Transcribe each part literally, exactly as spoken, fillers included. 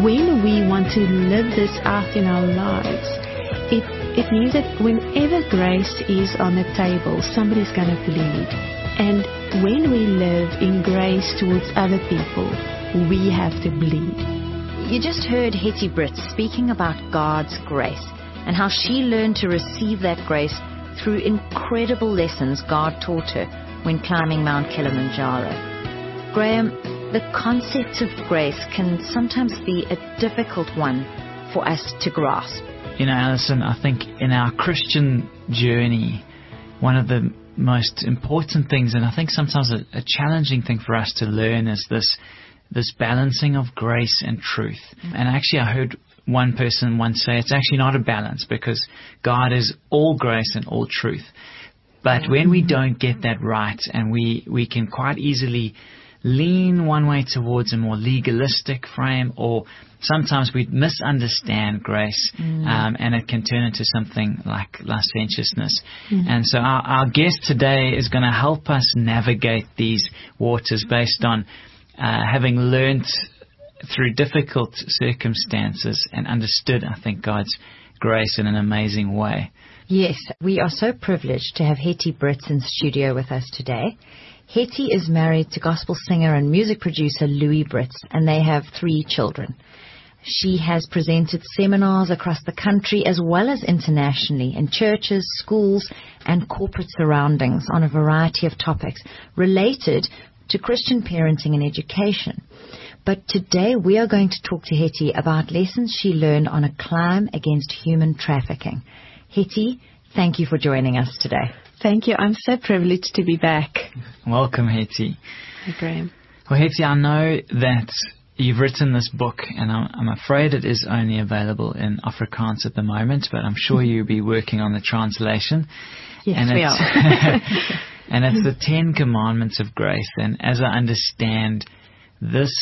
when we want to live this out in our lives, it, it means that whenever grace is on the table, somebody's going to bleed. And when we live in grace towards other people, we have to bleed. You just heard Hetty Britt speaking about God's grace and how she learned to receive that grace through incredible lessons God taught her when climbing Mount Kilimanjaro. Graham, the concept of grace can sometimes be a difficult one for us to grasp. You know, Alison, I think in our Christian journey, one of the most important things, and I think sometimes a, a challenging thing for us to learn, is this this balancing of grace and truth. Mm-hmm. And actually I heard one person once say it's actually not a balance, because God is all grace and all truth. But mm-hmm. when we don't get that right, and we, we can quite easily lean one way towards a more legalistic frame, or sometimes we misunderstand grace, mm. um, and it can turn into something like licentiousness. Mm. And so our, our guest today is going to help us navigate these waters based on uh, having learnt through difficult circumstances and understood, I think, God's grace in an amazing way. Yes, we are so privileged to have Hetty Britt in studio with us today. Hetty is married to gospel singer and music producer Louis Britt, and they have three children. She has presented seminars across the country as well as internationally in churches, schools, and corporate surroundings on a variety of topics related to Christian parenting and education. But today we are going to talk to Hetty about lessons she learned on a climb against human trafficking. Hetty, thank you for joining us today. Thank you. I'm so privileged to be back. Welcome, Hetty. Hi, Graham. Well, Hetty, I know that you've written this book, and I'm, I'm afraid it is only available in Afrikaans at the moment, but I'm sure you'll be working on the translation. Yes, and we are. And it's the Ten Commandments of Grace. And as I understand, this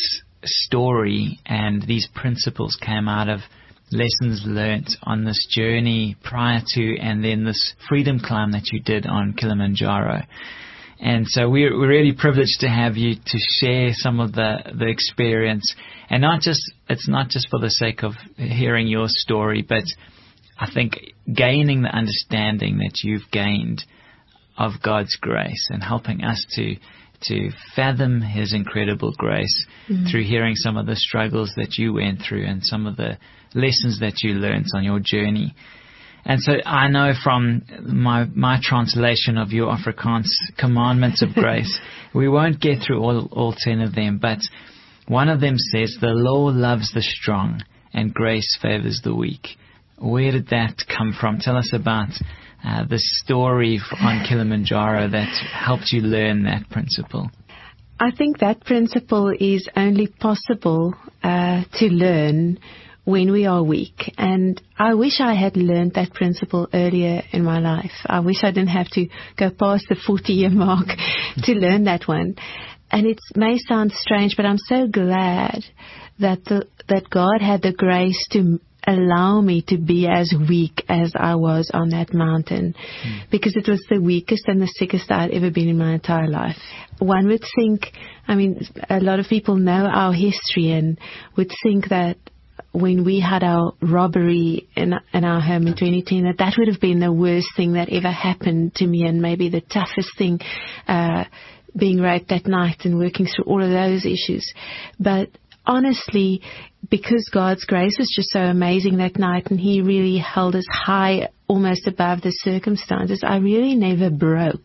story and these principles came out of lessons learnt on this journey prior to, and then this freedom climb that you did on Kilimanjaro. And so we're, we're really privileged to have you to share some of the, the experience. And not just, it's not just for the sake of hearing your story, but I think gaining the understanding that you've gained of God's grace and helping us to to fathom His incredible grace mm-hmm. through hearing some of the struggles that you went through and some of the lessons that you learned on your journey. And so I know from my my translation of your Afrikaans commandments of grace, we won't get through all, all ten of them, but one of them says, the law loves the strong and grace favors the weak. Where did that come from? Tell us about uh, the story on Kilimanjaro that helped you learn that principle. I think that principle is only possible uh, to learn when we are weak. And I wish I had learned that principle earlier in my life. I wish I didn't have to go past the forty-year mark to learn that one. And it may sound strange, but I'm so glad that the, that God had the grace to allow me to be as weak as I was on that mountain, mm. because it was the weakest and the sickest I'd ever been in my entire life. One would think, I mean, a lot of people know our history and would think that when we had our robbery in, in our home in twenty ten, that that would have been the worst thing that ever happened to me, and maybe the toughest thing, uh, being raped that night and working through all of those issues. But honestly, because God's grace was just so amazing that night, and He really held us high, almost above the circumstances, I really never broke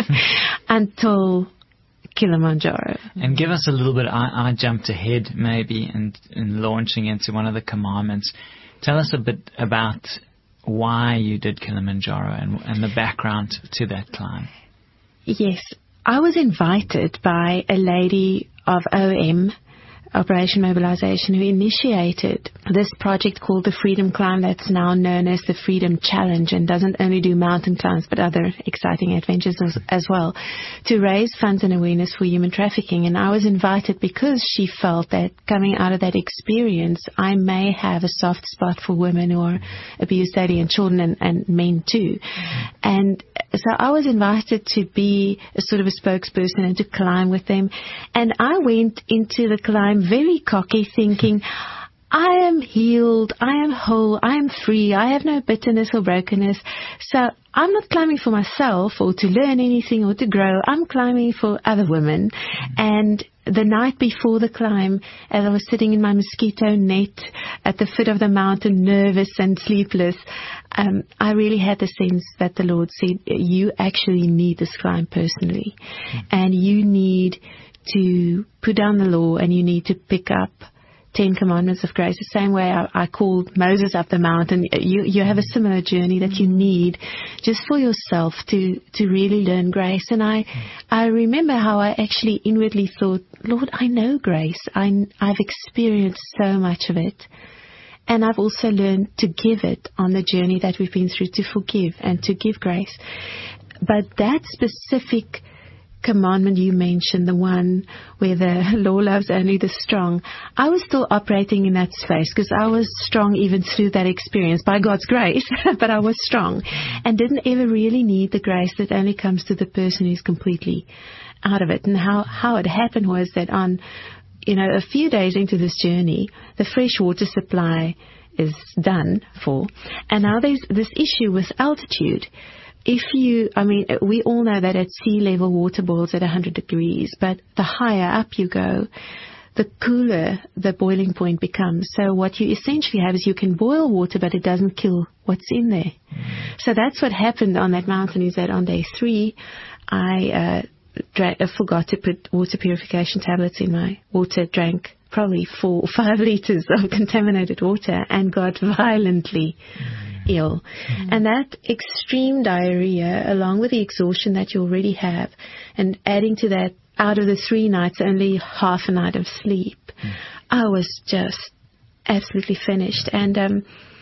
until Kilimanjaro. And give us a little bit, I, I jumped ahead maybe in, in launching into one of the commandments. Tell us a bit about why you did Kilimanjaro and, and the background to that climb. Yes, I was invited by a lady of O M, Operation Mobilization, who initiated this project called the Freedom Climb, that's now known as the Freedom Challenge, and doesn't only do mountain climbs but other exciting adventures as, as well, to raise funds and awareness for human trafficking. And I was invited because she felt that coming out of that experience, I may have a soft spot for women who are abused daily, and children, and, and men too. Mm-hmm. And so I was invited to be a sort of a spokesperson and to climb with them. And I went into the climb very cocky, thinking, I am healed, I am whole, I am free, I have no bitterness or brokenness. So I'm not climbing for myself or to learn anything or to grow. I'm climbing for other women. And the night before the climb, as I was sitting in my mosquito net at the foot of the mountain, nervous and sleepless, um, I really had the sense that the Lord said, you actually need this climb personally. And you need to put down the law and you need to pick up Ten Commandments of Grace. The same way I, I called Moses up the mountain. You, you have a similar journey that you need just for yourself to, to really learn grace. And I, I remember how I actually inwardly thought, Lord, I know grace. I, I've experienced so much of it. And I've also learned to give it on the journey that we've been through, to forgive and to give grace. But that specific commandment you mentioned, the one where the law loves only the strong, I was still operating in that space because I was strong even through that experience by God's grace, but I was strong and didn't ever really need the grace that only comes to the person who's completely out of it. And how, how it happened was that on, you know, a few days into this journey, the fresh water supply is done for, and now there's this issue with altitude. If you, I mean, we all know that at sea level water boils at one hundred degrees, but the higher up you go, the cooler the boiling point becomes. So what you essentially have is you can boil water, but it doesn't kill what's in there. Mm. So that's what happened on that mountain, is that on day three, I uh, dra- uh, forgot to put water purification tablets in my water, drank probably four or five liters of contaminated water and got violently mm. ill. Mm. And that extreme diarrhea, along with the exhaustion that you already have, and adding to that, out of the three nights, only half a night of sleep, mm. I was just absolutely finished. And um,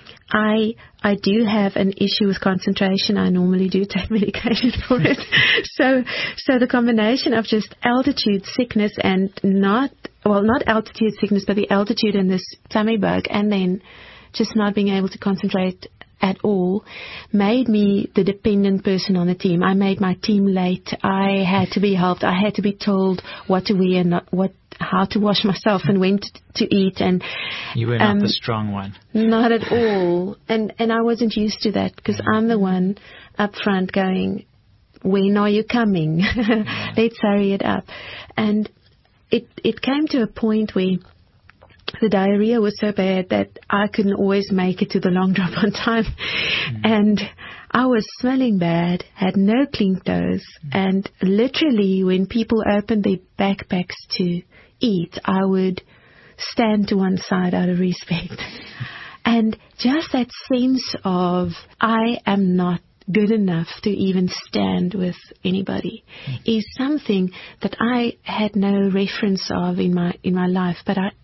I I do have an issue with concentration. I normally do take medication for it. so so the combination of just altitude sickness and not, well, not altitude sickness, but the altitude and this tummy bug, and then just not being able to concentrate at all, made me the dependent person on the team. I made my team late. I had to be helped. I had to be told what to wear, not what, how to wash myself and when to, to eat. And you were not um, the strong one. Not at all. And and I wasn't used to that because mm-hmm. I'm the one up front going, when are you coming? Mm-hmm. Let's hurry it up. And it it came to a point where the diarrhea was so bad that I couldn't always make it to the long drop on time. Mm. And I was smelling bad, had no clean clothes. Mm. And literally when people opened their backpacks to eat, I would stand to one side out of respect. And just that sense of I am not good enough to even stand with anybody mm. is something that I had no reference of in my in my life. But I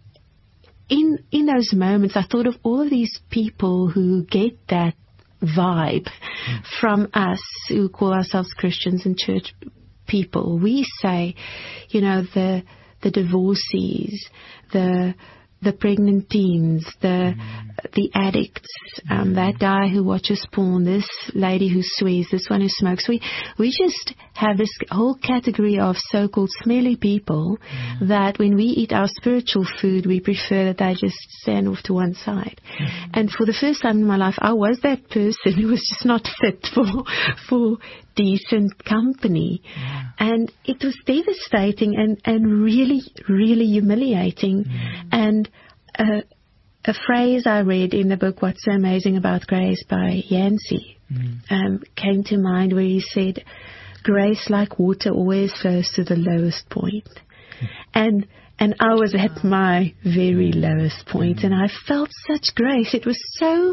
In in those moments, I thought of all of these people who get that vibe mm. from us who call ourselves Christians and church people. We say, you know, the the divorcees, the the pregnant teens, the mm. the addicts, um, mm. that guy who watches porn, this lady who swears, this one who smokes. We we just have this whole category of so-called smelly people mm. that when we eat our spiritual food, we prefer that they just stand off to one side. Mm. And for the first time in my life, I was that person who was just not fit for for decent company. Yeah. And it was devastating and, and really, really humiliating. Mm. And uh, a phrase I read in the book, What's So Amazing About Grace by Yancey, mm. um, came to mind, where he said, grace like water always flows to the lowest point. Mm. And and I was at my very lowest point, mm. and I felt such grace. It was so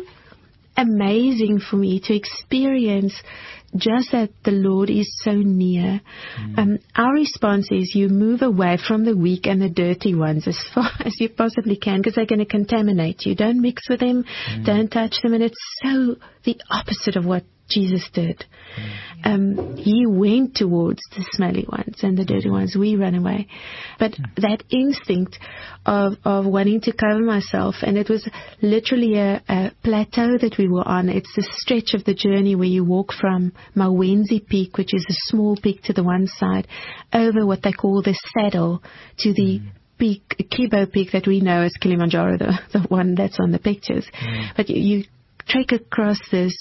amazing for me to experience just that the Lord is so near. Mm. Um, our response is you move away from the weak and the dirty ones as far as you possibly can, because they're going to contaminate you. Don't mix with them. Mm. Don't touch them. And it's so the opposite of what Jesus did. Mm. Um, he went towards the smelly ones and the dirty ones. We run away. But mm. that instinct of, of wanting to cover myself, and it was literally a, a plateau that we were on. It's the stretch of the journey where you walk from Mawenzi Peak, which is a small peak to the one side, over what they call the saddle to the mm. peak, Kibo Peak that we know as Kilimanjaro, the, the one that's on the pictures. Mm. But you, you trek across this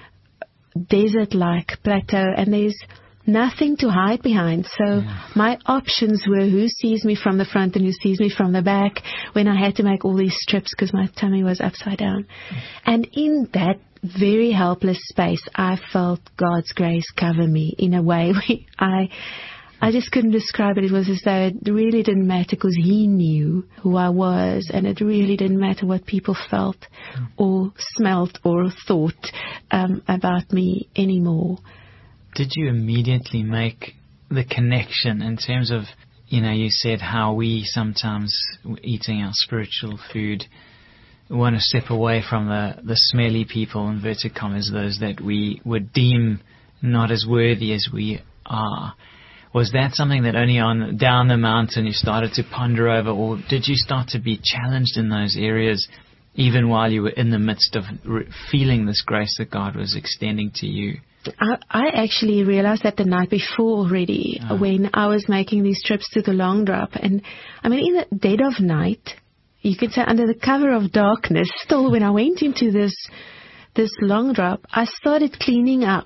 desert-like plateau, and there's nothing to hide behind. So yeah. my options were who sees me from the front and who sees me from the back when I had to make all these trips because my tummy was upside down. Mm. And in that very helpless space, I felt God's grace cover me in a way where I... I just couldn't describe it. It was as though it really didn't matter because He knew who I was, and it really didn't matter what people felt or smelt or thought um, about me anymore. Did you immediately make the connection in terms of, you know, you said how we sometimes, eating our spiritual food, want to step away from the, the smelly people, inverted commas, those that we would deem not as worthy as we are. Was that something that only on down the mountain you started to ponder over, or did you start to be challenged in those areas even while you were in the midst of re- feeling this grace that God was extending to you? I, I actually realized that the night before already oh. when I was making these trips to the long drop. And I mean, in the dead of night, you could say under the cover of darkness, still when I went into this this long drop, I started cleaning up.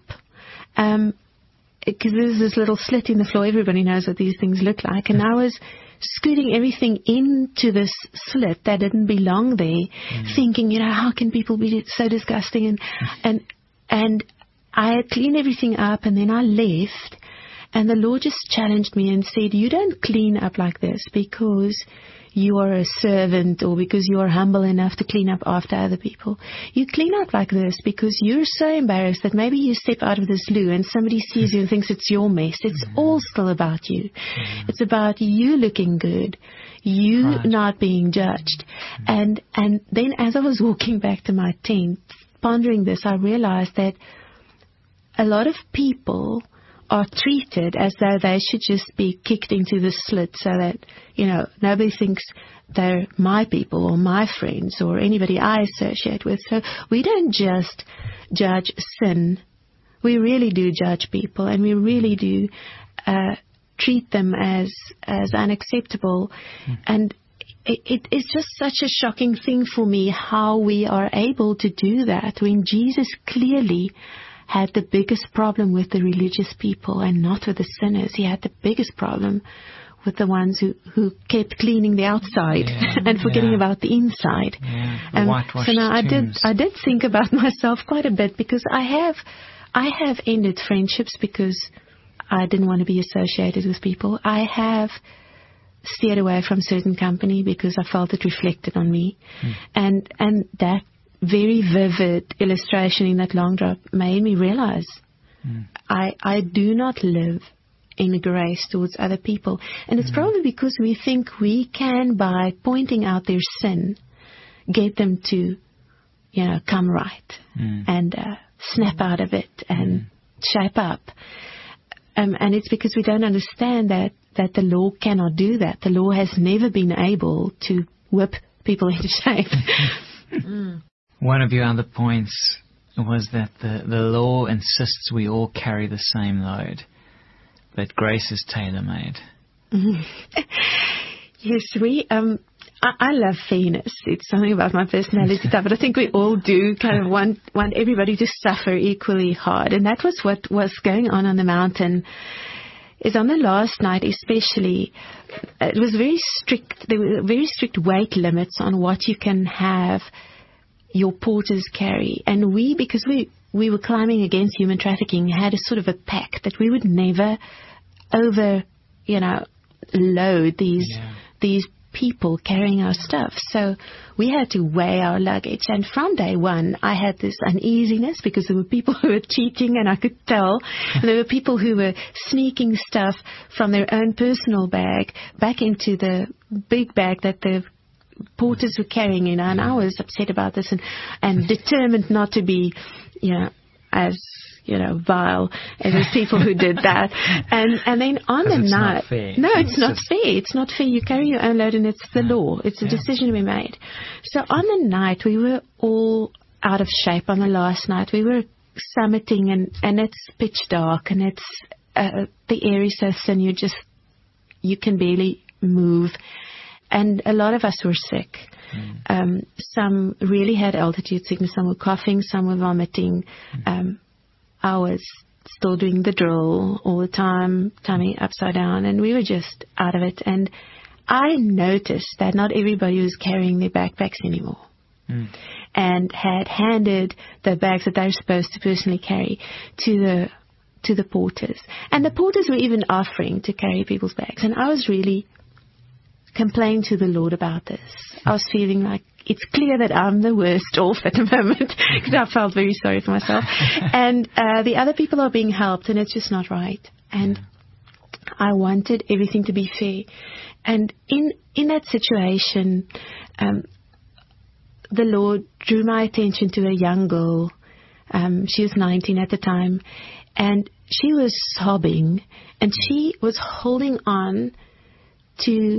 Um Because there's this little slit in the floor. Everybody knows what these things look like. And I was scooting everything into this slit that didn't belong there, mm. thinking, you know, how can people be so disgusting? And, and, and I had cleaned everything up, and then I left. And the Lord just challenged me and said, you don't clean up like this because you are a servant or because you are humble enough to clean up after other people. You clean up like this because you're so embarrassed that maybe you step out of this loo and somebody sees you and thinks it's your mess. It's mm-hmm. all still about you. Mm-hmm. It's about you looking good, you right. not being judged. Mm-hmm. And and then as I was walking back to my tent, pondering this, I realized that a lot of people are treated as though they should just be kicked into the slit so that, you know, nobody thinks they're my people or my friends or anybody I associate with. So we don't just judge sin. We really do judge people, and we really do uh, treat them as as unacceptable. Mm. And it, it is just such a shocking thing for me how we are able to do that when Jesus clearly had the biggest problem with the religious people and not with the sinners. He had the biggest problem with the ones who, who kept cleaning the outside yeah, and forgetting yeah. about the inside. Yeah, the um, whitewashed so now I did, tombs. I did think about myself quite a bit because I have, I have ended friendships because I didn't want to be associated with people. I have steered away from certain company because I felt it reflected on me. Hmm. And, and that very vivid illustration in that long drop made me realize mm. I I do not live in grace towards other people. And it's mm. probably because we think we can, by pointing out their sin, get them to, you know, come right mm. and uh, snap out of it and mm. shape up. Um, and it's because we don't understand that, that the law cannot do that. The law has never been able to whip people into shape. mm. One of your other points was that the, the law insists we all carry the same load, but grace is tailor-made. Mm-hmm. Yes, we. Um, I, I love fairness. It's something about my personality type, but I think we all do kind of want want everybody to suffer equally hard, and that was what was going on on the mountain. Is on the last night especially, it was very strict. There were very strict weight limits on what you can have your porters carry. And we, because we, we were climbing against human trafficking, had a sort of a pact that we would never over, you know, load these, yeah. these people carrying our stuff. So we had to weigh our luggage. And from day one, I had this uneasiness because there were people who were cheating, and I could tell. And there were people who were sneaking stuff from their own personal bag back into the big bag that the porters were carrying in, and I was upset about this and, and determined not to be, you know, as, you know, vile as those people who did that. And and then on the night, no, it's, it's not just fair. It's not fair. You carry your own load, and it's the yeah. law. It's a yeah. decision we made. So on the night, we were all out of shape. On the last night, we were summiting, and and it's pitch dark, and it's uh, the air is so thin, you just you can barely move. and a lot of us were sick. Mm. Um, some really had altitude sickness. Some were coughing. Some were vomiting. Mm. Um, I was still doing the drill all the time, tummy upside down, and we were just out of it. And I noticed that not everybody was carrying their backpacks anymore. Mm. And had handed the bags that they're supposed to personally carry to the to the porters. And the porters were even offering to carry people's bags. And I was really complaining to the Lord about this. I was feeling like it's clear that I'm the worst off at the moment, because I felt very sorry for myself. And uh, the other people are being helped, and it's just not right. And I wanted everything to be fair. And in, in that situation, um, the Lord drew my attention to a young girl. Um, she was nineteen at the time, and she was sobbing, and she was holding on to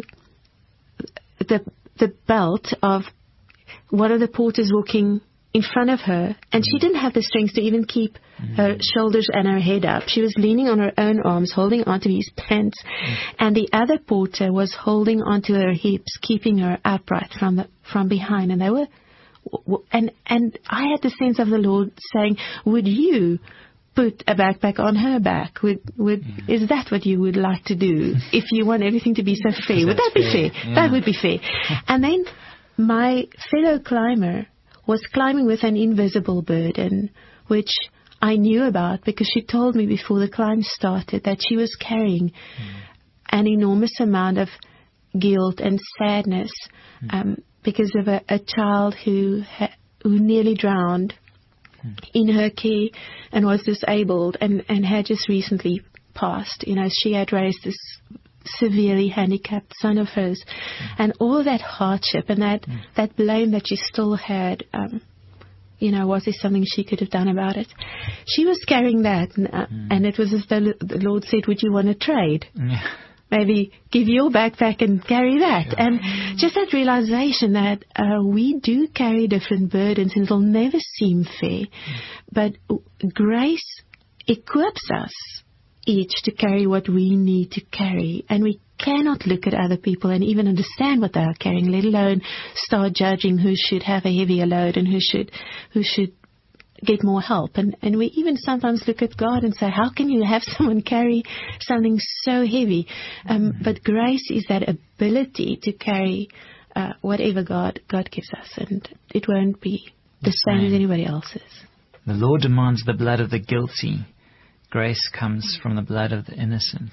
the the belt of one of the porters walking in front of her, and she didn't have the strength to even keep mm. her shoulders and her head up. She was leaning on her own arms, holding onto his pants, mm. and the other porter was holding onto her hips, keeping her upright from the from behind. And they were, and and I had the sense of the Lord saying, "Would you put a backpack on her back? Would would yeah. Is that what you would like to do if you want everything to be so fair? Would that be fair? fair? Yeah. That would be fair." And then my fellow climber was climbing with an invisible burden, which I knew about because she told me before the climb started that she was carrying mm. an enormous amount of guilt and sadness mm. um, because of a, a child who ha- who nearly drowned mm. in her care and was disabled and, and had just recently passed. You know, she had raised this severely handicapped son of hers, mm. and all of that hardship and that mm. that blame that she still had, um, you know, was there something she could have done about it? She was carrying that, and, uh, mm. and it was as though the Lord said, "Would you want to trade? Yeah. Maybe give your backpack and carry that." Yeah. And just that realization that uh, we do carry different burdens, and it'll never seem fair, mm. but grace equips us each to carry what we need to carry, and we cannot look at other people and even understand what they are carrying, let alone start judging who should have a heavier load and who should who should get more help. And and we even sometimes look at God and say, how can you have someone carry something so heavy? Um, mm-hmm. But grace is that ability to carry uh, whatever God God gives us, and it won't be the same, same as anybody else's. The Lord demands the blood of the guilty. Grace comes from the blood of the innocent.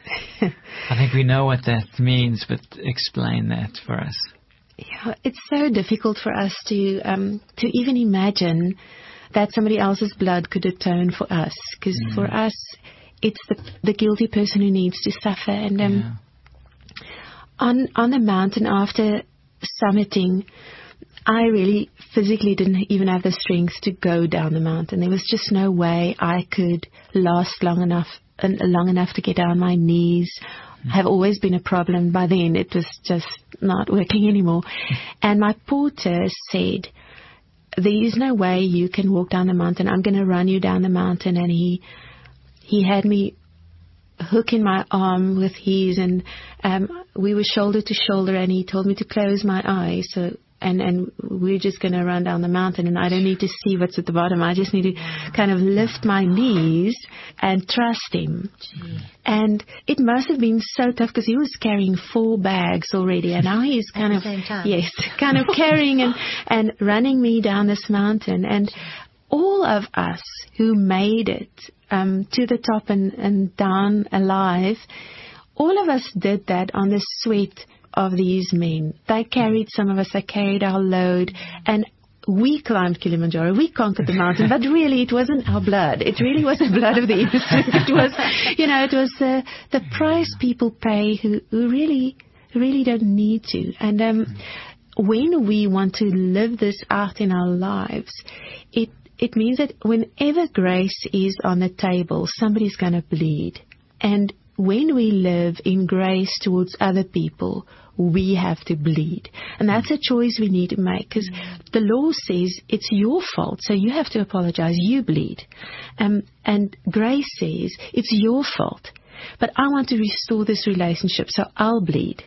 I think we know what that means, but explain that for us. Yeah, it's so difficult for us to um, to even imagine that somebody else's blood could atone for us, because mm. for us, it's the the guilty person who needs to suffer. And um, yeah. on on the mountain after summiting, I really physically didn't even have the strength to go down the mountain. There was just no way I could last long enough and long enough to get down. My knees mm. have always been a problem. By then, it was just not working anymore. Mm. And my porter said, "There is no way you can walk down the mountain. I'm going to run you down the mountain." And he he had me hook in my arm with his, and um, we were shoulder to shoulder, and he told me to close my eyes. So And, and we're just going to run down the mountain, and I don't need to see what's at the bottom. I just need to kind of lift my knees and trust him. Gee. And it must have been so tough because he was carrying four bags already, and now he's kind of, yes, kind of carrying and, and running me down this mountain. And all of us who made it um, to the top and, and down alive, all of us did that on the sweat of these men. They carried, some of us, they carried our load, and we climbed Kilimanjaro, we conquered the mountain, but really it wasn't our blood. It really was the blood of the innocent. It was, you know, it was the, the price people pay who, who really, really don't need to. And um, when we want to live this out in our lives, it, it means that whenever grace is on the table, somebody's going to bleed. And when we live in grace towards other people, we have to bleed. And that's a choice we need to make, because the law says it's your fault, so you have to apologize. You bleed. Um, and grace says it's your fault, but I want to restore this relationship, so I'll bleed.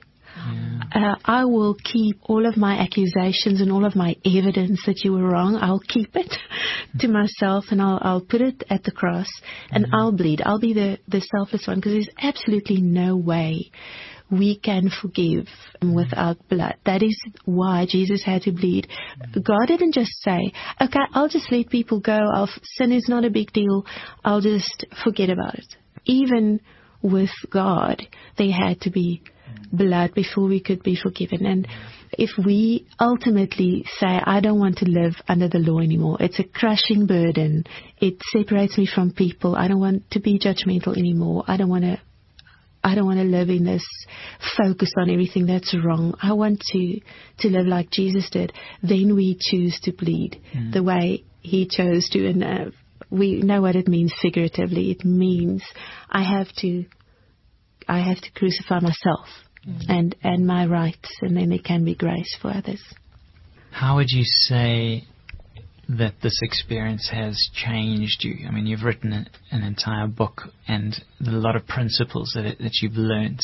Yeah. Uh, I will keep all of my accusations and all of my evidence that you were wrong. I'll keep it to myself, and I'll, I'll put it at the cross, and mm-hmm. I'll bleed. I'll be the, the selfless one, because there's absolutely no way we can forgive without blood. That is why Jesus had to bleed. God didn't just say, okay, I'll just let people go. I'll, sin is not a big deal. I'll just forget about it. Even with God, there had to be blood before we could be forgiven. And if we ultimately say, I don't want to live under the law anymore, it's a crushing burden. It separates me from people. I don't want to be judgmental anymore. I don't want to I don't want to live in this focus on everything that's wrong. I want to, to live like Jesus did. Then we choose to bleed mm. the way he chose to. And uh, we know what it means figuratively. It means I have to, I have to crucify myself mm. and, and my rights, and then there can be grace for others. How would you say that this experience has changed you? I mean, you've written a, an entire book and a lot of principles that it, that you've learnt.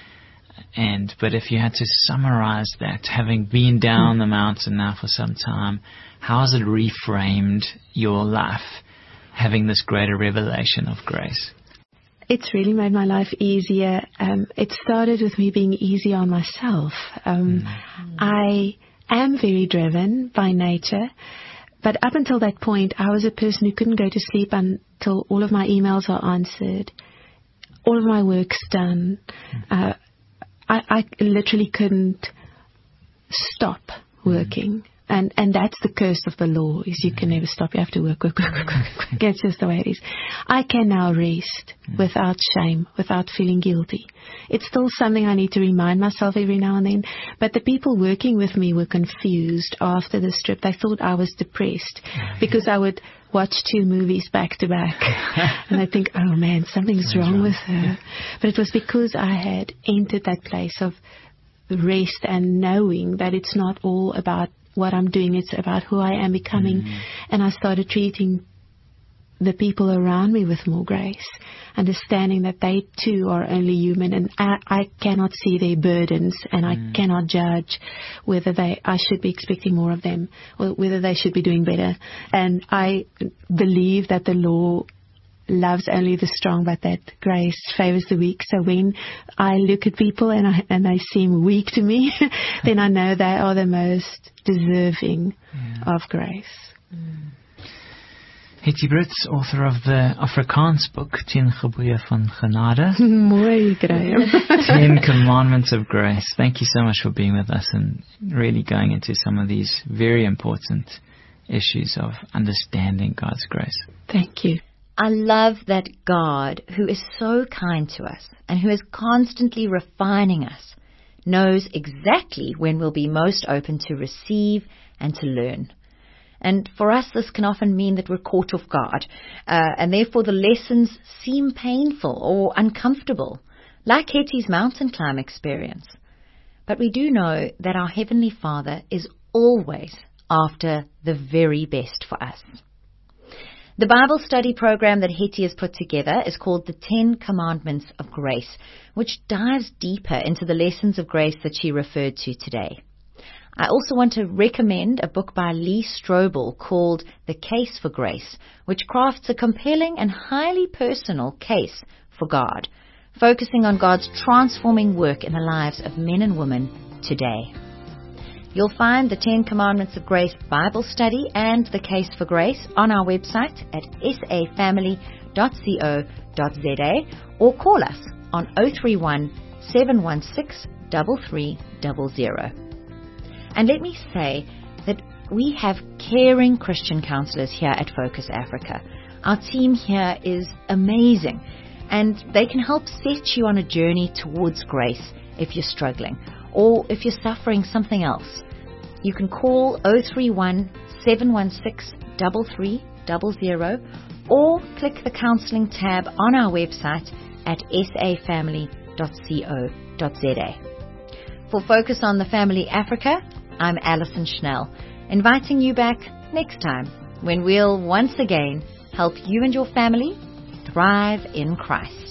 And but if you had to summarize that, having been down the mountain now for some time, how has it reframed your life, having this greater revelation of grace? It's really made my life easier. Um, it started with me being easy on myself. Um, mm. I am very driven by nature. But up until that point, I was a person who couldn't go to sleep until all of my emails are answered, all of my work's done. Uh, I, I literally couldn't stop working. And and that's the curse of the law, is you can never stop. You have to work, work, work, work, work. That's just the way it is. I can now rest without shame, without feeling guilty. It's still something I need to remind myself every now and then. But the people working with me were confused after this trip. They thought I was depressed because I would watch two movies back to back. And I think, oh man, something's wrong with her. But it was because I had entered that place of rest and knowing that it's not all about what I'm doing, it's about who I am becoming. Mm. And I started treating the people around me with more grace, understanding that they too are only human, and I, I cannot see their burdens, and mm. I cannot judge whether they I should be expecting more of them or whether they should be doing better. And I believe that the law loves only the strong, but that grace favors the weak. So when I look at people and I, and they seem weak to me, then I know they are the most deserving yeah. of grace. Mm. Hetty Brits, author of the Afrikaans book Ten Geboeie van Genade. Mooi, Graham. Ten Commandments of Grace. Thank you so much for being with us and really going into some of these very important issues of understanding God's grace. Thank you. I love that God, who is so kind to us and who is constantly refining us, knows exactly when we'll be most open to receive and to learn. And for us, this can often mean that we're caught off guard, uh, and therefore the lessons seem painful or uncomfortable, like Hetty's mountain climb experience. But we do know that our Heavenly Father is always after the very best for us. The Bible study program that Hetty has put together is called the Ten Commandments of Grace, which dives deeper into the lessons of grace that she referred to today. I also want to recommend a book by Lee Strobel called The Case for Grace, which crafts a compelling and highly personal case for God, focusing on God's transforming work in the lives of men and women today. You'll find the Ten Commandments of Grace Bible Study and the Case for Grace on our website at s a family dot co dot z a or call us on oh three one, seven one six, three three zero zero. And let me say that we have caring Christian counselors here at Focus Africa. Our team here is amazing, and they can help set you on a journey towards grace if you're struggling, or if you're suffering something else. You can call oh three one, seven one six, three three zero zero or click the counselling tab on our website at s a family dot co dot z a. For Focus on the Family Africa, I'm Alison Schnell, inviting you back next time when we'll once again help you and your family thrive in Christ.